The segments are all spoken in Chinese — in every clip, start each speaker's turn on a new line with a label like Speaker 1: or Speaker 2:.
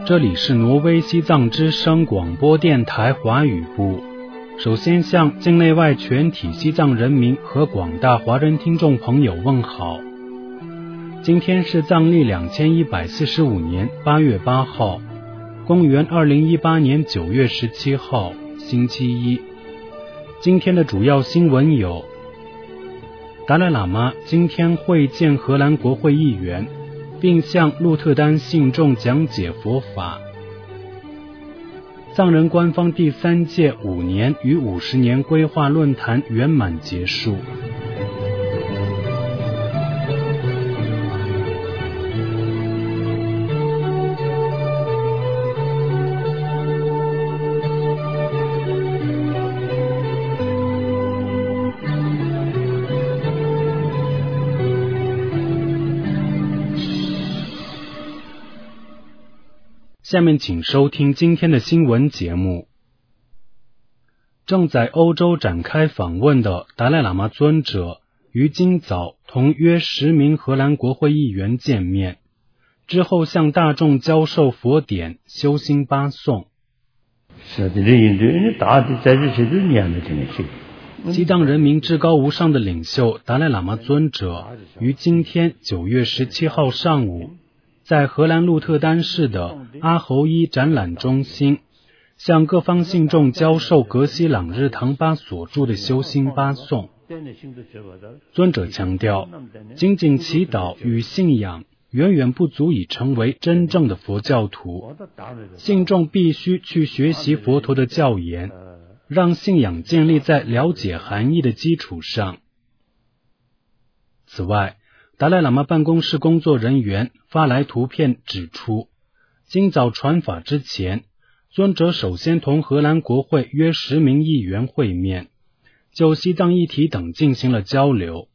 Speaker 1: 这里是挪威西藏之声广播电台华语部。首先向境内外全体西藏人民和广大华人听众朋友问好。今天是藏历2145年8月8号，公元2018年9月17号，星期一。今天的主要新闻有：达赖喇嘛今天会见荷兰国会议员，并向鹿特丹信众讲解佛法。藏人官方第3届5年与50年规划论坛圆满结束。下面请收听今天的新闻节目。正在欧洲展开访问的达赖喇嘛尊者于今早同约10名荷兰国会议员见面，之后向大众教授佛典、修心八颂。西藏人民至高无上的领袖达赖喇嘛尊者于今天9月17号上午，在荷兰鹿特丹市的阿侯伊展览中心，向各方信众教授格西朗日唐巴所著的修心八颂。尊者强调，仅仅祈祷与信仰远远不足以成为真正的佛教徒，信众必须去学习佛陀的教言，让信仰建立在了解含义的基础上。此外，达赖喇嘛办公室工作人员发来图片指出，今早传法之前，尊者首先同荷兰国会约10名议员会面，就西藏议题等进行了交流。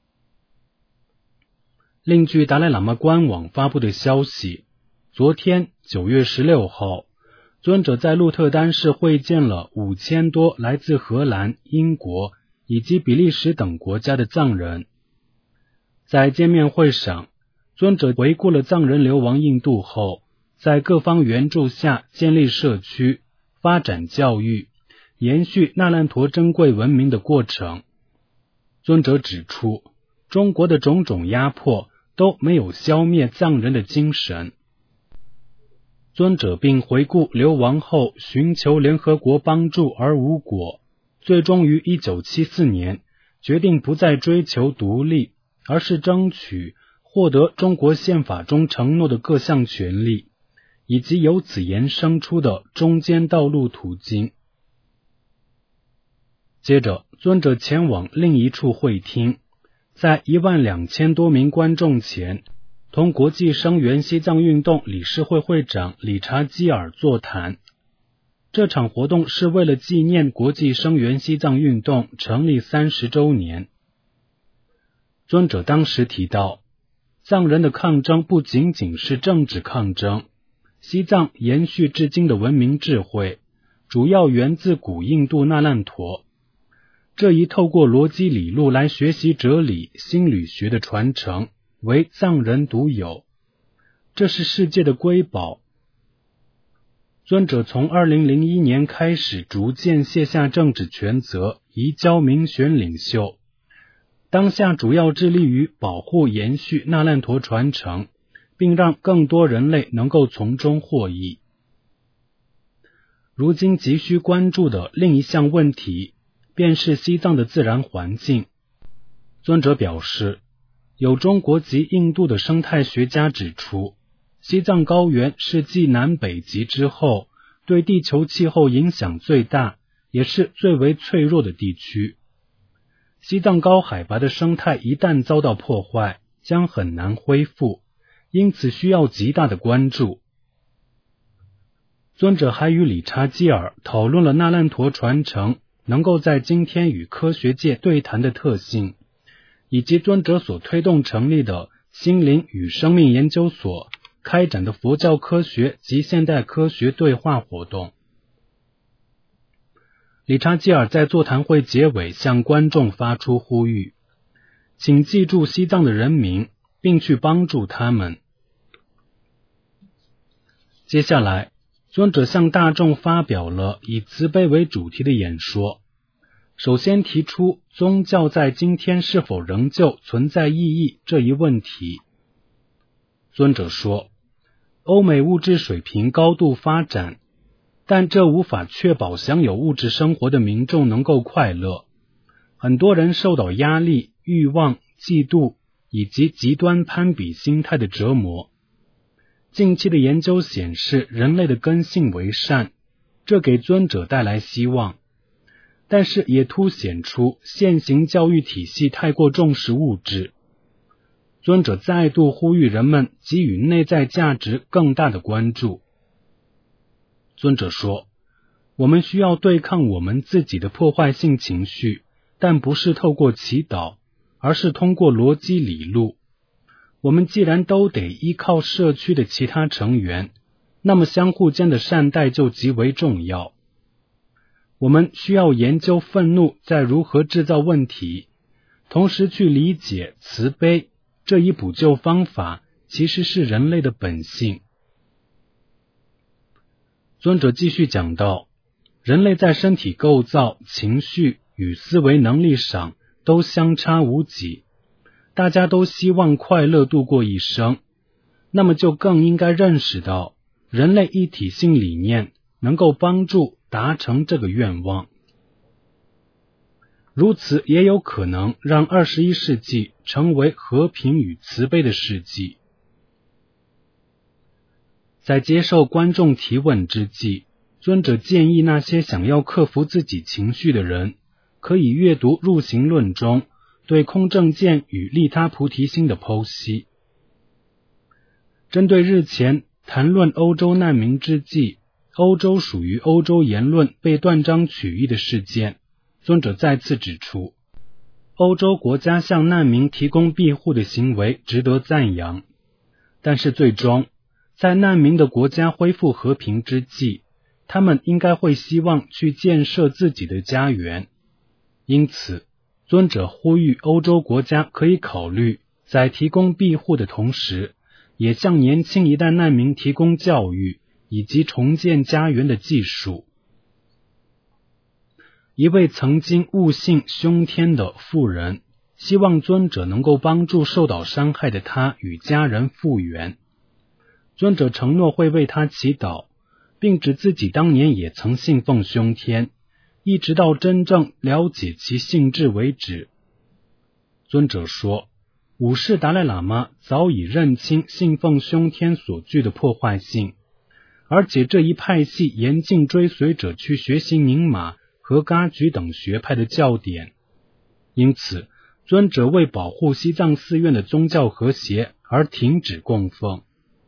Speaker 1: 另据达赖喇嘛官网发布的消息，昨天9月16号，尊者在鹿特丹市会见了5000多来自荷兰、英国以及比利时等国家的藏人。在见面会上，尊者回顾了藏人流亡印度后，在各方援助下建立社区、发展教育、延续那烂陀珍贵文明的过程。尊者指出，中国的种种压迫都没有消灭藏人的精神。尊者并回顾流亡后寻求联合国帮助而无果，最终于1974年决定不再追求独立，而是争取获得中国宪法中承诺的各项权利，以及由此延伸出的中间道路途径。接着，尊者前往另一处会厅，在12000多名观众前，同国际声援西藏运动理事会会长理查基尔座谈。这场活动是为了纪念国际声援西藏运动成立30周年。尊者当时提到，藏人的抗争不仅仅是政治抗争，西藏延续至今的文明智慧，主要源自古印度那烂陀。这一透过逻辑理路来学习哲理、心理学的传承，为藏人独有，这是世界的瑰宝。尊者从2001年开始逐渐卸下政治权责，移交民选领袖。当下主要致力于保护延续那烂陀传承，并让更多人类能够从中获益。如今急需关注的另一项问题，便是西藏的自然环境。尊者表示，有中国及印度的生态学家指出，西藏高原是继南北极之后，对地球气候影响最大，也是最为脆弱的地区。西藏高海拔的生态一旦遭到破坏，将很难恢复，因此需要极大的关注。尊者还与理查基尔讨论了那烂陀传承能够在今天与科学界对谈的特性，以及尊者所推动成立的心灵与生命研究所开展的佛教科学及现代科学对话活动。理查基尔在座谈会结尾向观众发出呼吁，请记住西藏的人民，并去帮助他们。 接下来，尊者向大众发表了以慈悲为主题的演说。首先提出宗教在今天是否仍旧存在意义这一问题。尊者说，欧美物质水平高度发展，但这无法确保享有物质生活的民众能够快乐。很多人受到压力、欲望、嫉妒以及极端攀比心态的折磨。近期的研究显示，人类的根性为善，这给尊者带来希望，但是也凸显出现行教育体系太过重视物质。尊者再度呼吁人们给予内在价值更大的关注。尊者说，我们需要对抗我们自己的破坏性情绪，但不是透过祈祷，而是通过逻辑理路。我们既然都得依靠社区的其他成员，那么相互间的善待就极为重要。我们需要研究愤怒在如何制造问题，同时去理解慈悲这一补救方法其实是人类的本性。尊者继续讲到，人类在身体构造、情绪与思维能力上都相差无几，大家都希望快乐度过一生，那么就更应该认识到人类一体性理念能够帮助达成这个愿望。如此也有可能让21世纪成为和平与慈悲的世纪。在接受观众提问之际，尊者建议那些想要克服自己情绪的人，可以阅读《入行论》中对空正见与利他菩提心的剖析。针对日前谈论欧洲难民之际，欧洲属于欧洲言论被断章取义的事件，尊者再次指出，欧洲国家向难民提供庇护的行为值得赞扬，但是最终在难民的国家恢复和平之际，他们应该会希望去建设自己的家园。因此，尊者呼吁欧洲国家可以考虑在提供庇护的同时，也向年轻一代难民提供教育以及重建家园的技术。一位曾经悟性凶天的妇人，希望尊者能够帮助受到伤害的他与家人复原。尊者承诺会为他祈祷，并指自己当年也曾信奉凶天，一直到真正了解其性质为止。尊者说，五世达赖喇嘛早已认清信奉凶天所具的破坏性，而且这一派系严禁追随者去学习宁玛和噶举等学派的教典。因此，尊者为保护西藏寺院的宗教和谐而停止供奉。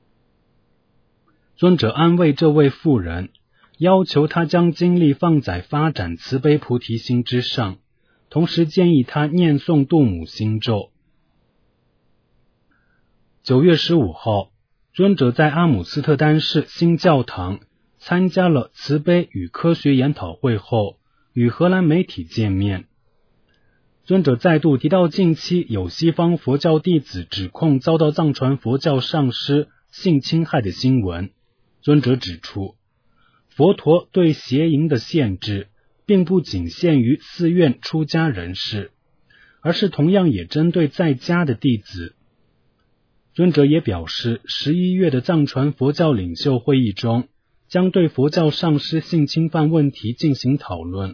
Speaker 1: 尊者安慰这位妇人，要求他将精力放在发展慈悲菩提心之上，同时建议他念诵度母心咒。9月15号，尊者在阿姆斯特丹市新教堂参加了慈悲与科学研讨会后，与荷兰媒体见面。尊者再度提到近期有西方佛教弟子指控遭到藏传佛教上师性侵害的新闻。尊者指出，佛陀对邪淫的限制并不仅限于寺院出家人士，而是同样也针对在家的弟子。尊者也表示，11月的藏传佛教领袖会议中，将对佛教上师性侵犯问题进行讨论。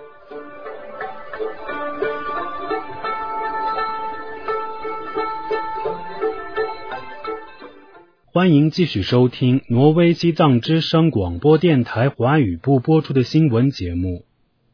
Speaker 1: 欢迎继续收听挪威西藏之声广播电台华语部播出的新闻节目。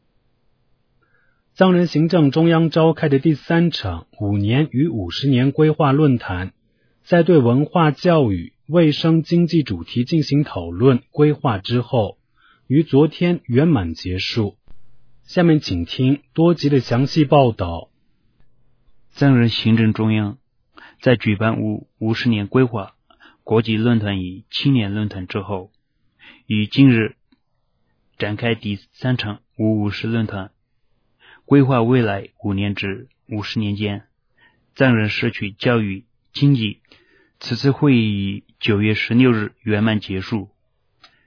Speaker 1: 藏人行政中央召开的第3场5年与50年规划论坛，在对文化教育、卫生经济主题进行讨论规划之后，于昨天圆满结束。下面请听多集的详细报道。
Speaker 2: 藏人行政中央在举办50年规划国际论坛与青年论坛之后，于今日展开第3场550论坛，规划未来5年至50年间藏人社区教育经济。此次会议于9月16日圆满结束。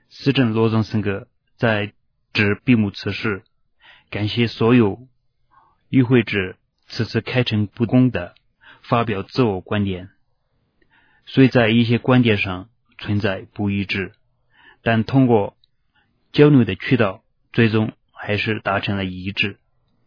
Speaker 2: 司政罗宗森格在致闭幕词时，感谢所有与会者此次开诚布公地发表自我观点，虽在一些观点上存在不一致，但通过交流的渠道最终还是达成了一致。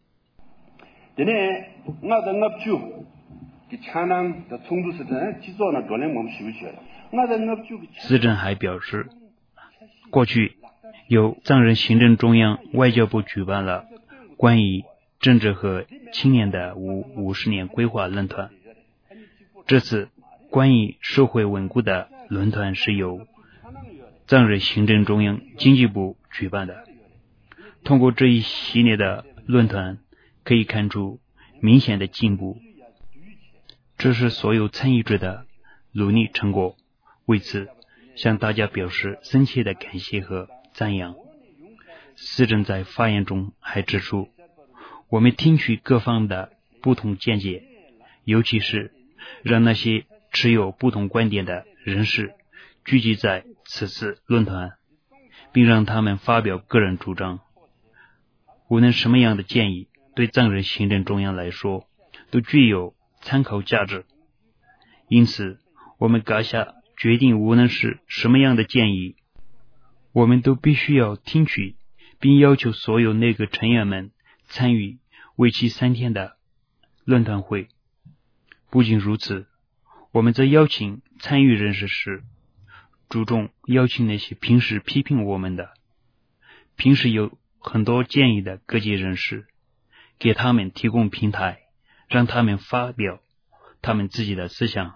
Speaker 2: 司政还表示，过去由藏人行政中央外交部举办了关于政治和青年的50年规划论坛，这次关于社会稳固的论坛是由藏人行政中央经济部举办的。通过这一系列的论坛可以看出明显的进步，这是所有参与者的努力成果，为此向大家表示深切的感谢和赞扬。司政在发言中还指出，我们听取各方的不同见解，尤其是让那些持有不同观点的人士聚集在此次论坛，并让他们发表个人主张。无论什么样的建议，对藏人行政中央来说都具有参考价值，因此我们阁下决定，无论是什么样的建议，我们都必须要听取，并要求所有内阁成员们参与为期3天的论坛会。不仅如此，我们在邀请参与人士时，注重邀请那些平时批评我们的、平时有很多建议的各界人士，给他们提供平台，让他们发表他们自己的思想。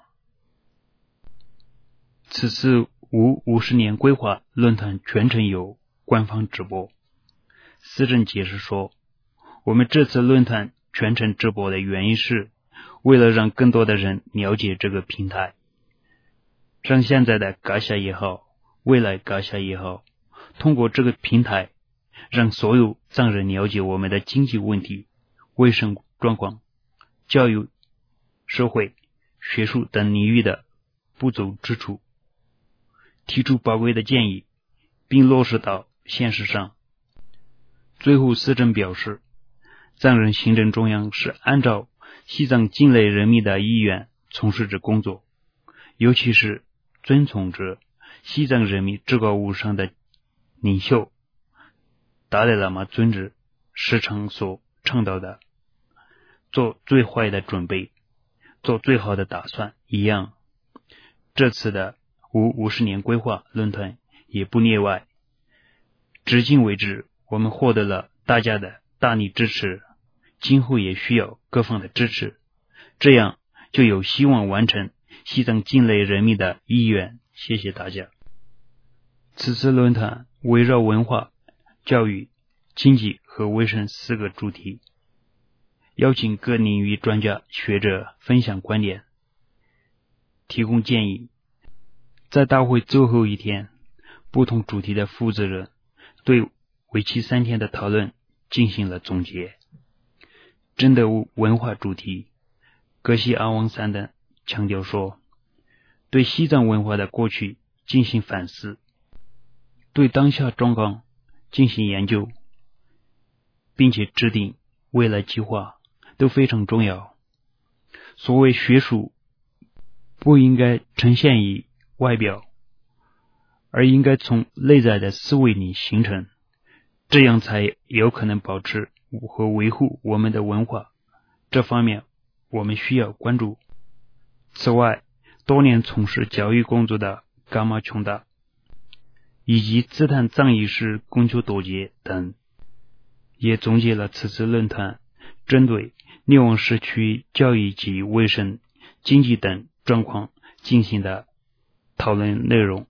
Speaker 2: 此次50年规划论坛全程由官方直播。司政解释说，我们这次论坛全程直播的原因是为了让更多的人了解这个平台，让现在的阁下也好，未来阁下也好，通过这个平台让所有藏人了解我们的经济问题、卫生状况、教育、社会、学术等领域的不足之处，提出宝贵的建议，并落实到现实上。最后，司政表示，藏人行政中央是按照西藏境内人民的意愿从事着工作，尤其是遵从着西藏人民至高无上的领袖达赖喇嘛尊者时常所倡导的做最坏的准备，做最好的打算一样。这次的50年规划论坛也不例外。至今为止，我们获得了大家的大力支持，今后也需要各方的支持，这样就有希望完成西藏境内人民的意愿。谢谢大家。此次论坛围绕文化、教育、经济和卫生4个主题，邀请各领域专家学者分享观点，提供建议。在大会最后一天，不同主题的负责人对为期3天的讨论进行了总结。针对文化主题，格西阿旺三等强调说，对西藏文化的过去进行反思，对当下状况进行研究，并且制定未来计划都非常重要。所谓学术不应该呈现于外表，而应该从内在的思维里形成，这样才有可能保持和维护我们的文化，这方面我们需要关注。此外，多年从事教育工作的噶玛琼达以及自叹藏语是供求多节等，也总结了此次论坛针对内王市区教育及卫生、经济等状况进行的讨论内容。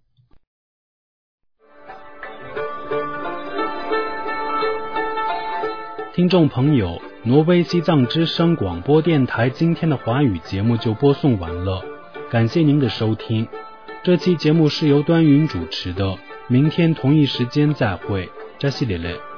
Speaker 1: 听众朋友，挪威西藏之声广播电台今天的华语节目就播送完了，感谢您的收听。这期节目是由端云主持的，明天同一时间再会，扎西里勒。